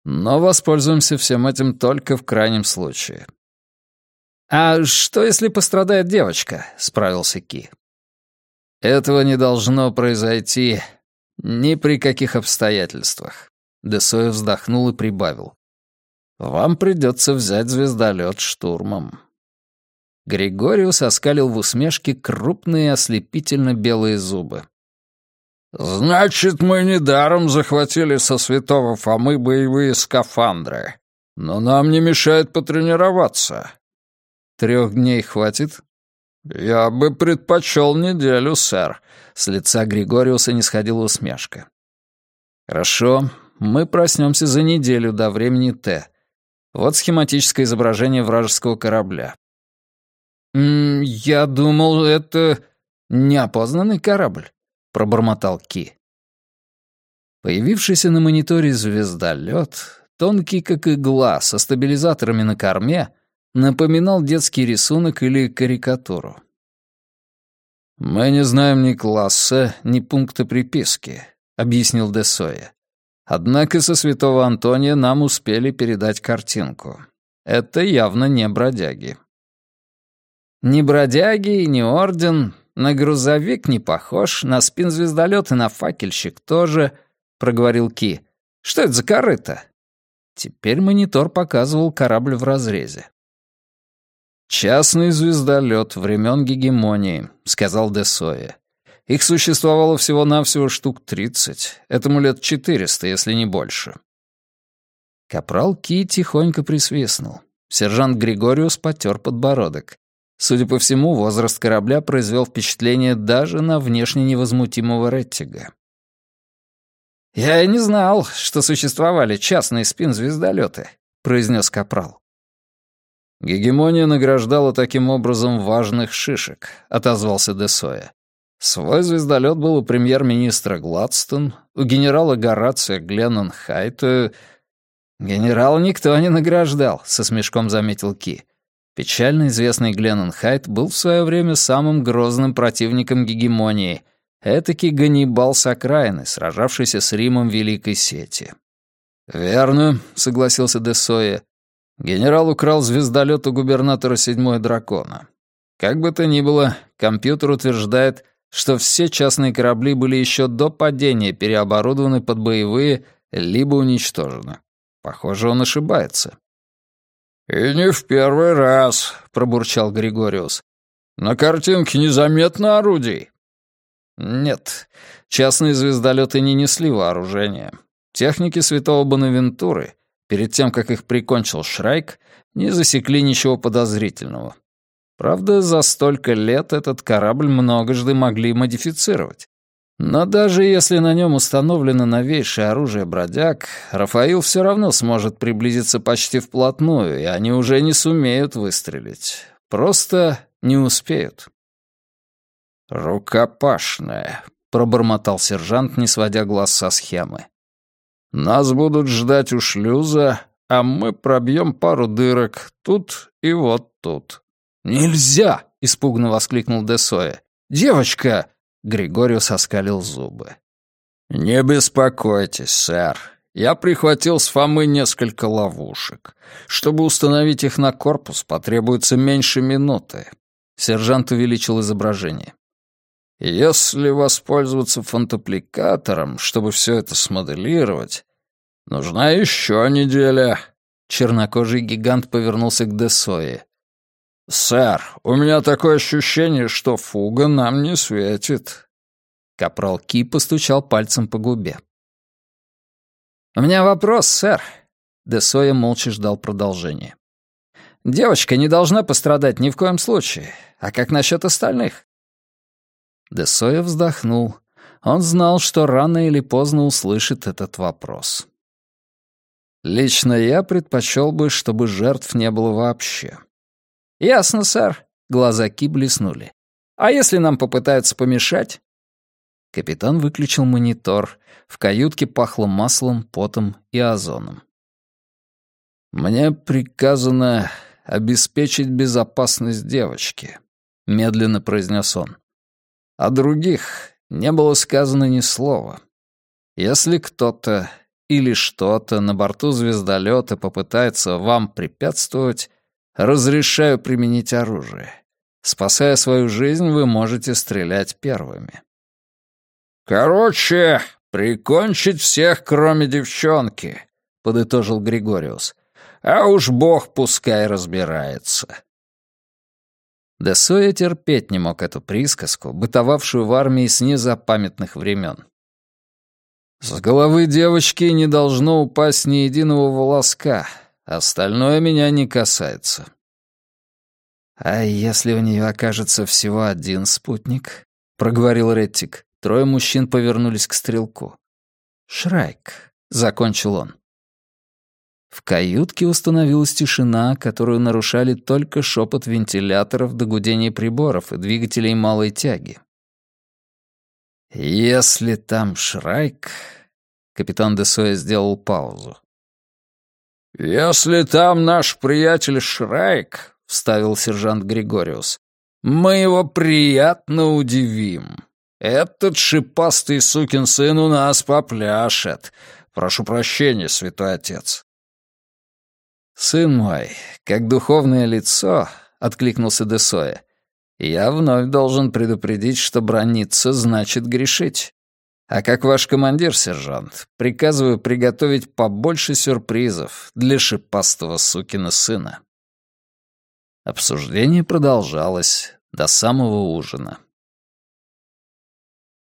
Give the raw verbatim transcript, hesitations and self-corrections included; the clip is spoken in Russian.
Но воспользуемся всем этим только в крайнем случае». «А что, если пострадает девочка?» — справился Ки. «Этого не должно произойти ни при каких обстоятельствах». Десоя вздохнул и прибавил. «Вам придется взять звездолет штурмом». Григориус оскалил в усмешке крупные ослепительно-белые зубы. «Значит, мы недаром захватили со Святого Фомы боевые скафандры. Но нам не мешает потренироваться». «Трех дней хватит?» «Я бы предпочел неделю, сэр». С лица Григориуса не сходила усмешка. «Хорошо, мы проснемся за неделю до времени Т. Вот схематическое изображение вражеского корабля». «М -м, «Я думал, это неопознанный корабль», — пробормотал Ки. Появившийся на мониторе звездолет, тонкий как игла, со стабилизаторами на корме, напоминал детский рисунок или карикатуру. «Мы не знаем ни класса, ни пункта приписки», — объяснил Десоя. «Однако со Святого Антония нам успели передать картинку. Это явно не бродяги». «Не бродяги и не орден, на грузовик не похож, на спин звездолёт и на факельщик тоже», — проговорил Ки. «Что это за корыто?» Теперь монитор показывал корабль в разрезе. «Частный звездолет времен гегемонии», — сказал Десоя. «Их существовало всего-навсего штук тридцать. Этому лет четыреста, если не больше». Капрал Ки тихонько присвистнул. Сержант Григориус потер подбородок. Судя по всему, возраст корабля произвел впечатление даже на внешне невозмутимого Реттига. «Я и не знал, что существовали частные спин-звездолеты», — произнес Капрал. «Гегемония награждала таким образом важных шишек», — отозвался Десоя. «Свой звездолет был у премьер-министра Гладстон, у генерала Горация Гленнон-Хайта...» «Генерал никто не награждал», — со смешком заметил Ки. Печально известный Гленнон-Хайт был в свое время самым грозным противником гегемонии, этакий Ганнибал с окраины, сражавшийся с Римом Великой Сети. «Верно», — согласился Десоя. «Генерал украл звездолет у губернатора Седьмой Дракона. Как бы то ни было, компьютер утверждает, что все частные корабли были еще до падения переоборудованы под боевые, либо уничтожены. Похоже, он ошибается». «И не в первый раз», — пробурчал Григориус. «На картинке незаметно орудий». «Нет, частные звездолеты не несли вооружения. Техники святого Бонавентуры, перед тем, как их прикончил Шрайк, не засекли ничего подозрительного. Правда, за столько лет этот корабль многожды могли модифицировать. Но даже если на нем установлено новейшее оружие бродяг, Рафаил все равно сможет приблизиться почти вплотную, и они уже не сумеют выстрелить. Просто не успеют». «Рукопашная», — пробормотал сержант, не сводя глаз со схемы. «Нас будут ждать у шлюза, а мы пробьем пару дырок тут и вот тут». «Нельзя!» — испуганно воскликнул Десоя. «Девочка!» — Григориус оскалил зубы. «Не беспокойтесь, сэр. Я прихватил с Фомы несколько ловушек. Чтобы установить их на корпус, потребуется меньше минуты». Сержант увеличил изображение. «Если воспользоваться фотоаппликатором, чтобы все это смоделировать, нужна еще неделя». Чернокожий гигант повернулся к Десое. «Сэр, у меня такое ощущение, что фуга нам не светит». Капрал Ки постучал пальцем по губе. «У меня вопрос, сэр». Десоя молча ждал продолжения. «Девочка не должна пострадать ни в коем случае. А как насчет остальных?» Десоя вздохнул. Он знал, что рано или поздно услышит этот вопрос. «Лично я предпочел бы, чтобы жертв не было вообще». «Ясно, сэр». Глаза Ки блеснули. «А если нам попытаются помешать?» Капитан выключил монитор. В каютке пахло маслом, потом и озоном. «Мне приказано обеспечить безопасность девочки», — медленно произнес он. «О других не было сказано ни слова. Если кто-то или что-то на борту звездолета попытается вам препятствовать, разрешаю применить оружие. Спасая свою жизнь, вы можете стрелять первыми. «Короче, прикончить всех, кроме девчонки», — подытожил Григориус. «А уж бог пускай разбирается». Десоя терпеть не мог эту присказку, бытовавшую в армии с незапамятных времен. «С головы девочки не должно упасть ни единого волоска, остальное меня не касается». «А если у нее окажется всего один спутник?» — проговорил Реттик. Трое мужчин повернулись к стрелку. «Шрайк», — закончил он. В каютке установилась тишина, которую нарушали только шепот вентиляторов до гудения приборов и двигателей малой тяги. «Если там Шрайк...» — капитан Десоя сделал паузу. «Если там наш приятель Шрайк...» — вставил сержант Григориус, — «мы его приятно удивим. Этот шипастый сукин сын у нас попляшет. Прошу прощения, святой отец». «Сын мой, как духовное лицо», — откликнулся Десоя, — «я вновь должен предупредить, что браниться значит грешить. А как ваш командир, сержант, приказываю приготовить побольше сюрпризов для шипастого сукина сына». Обсуждение продолжалось до самого ужина.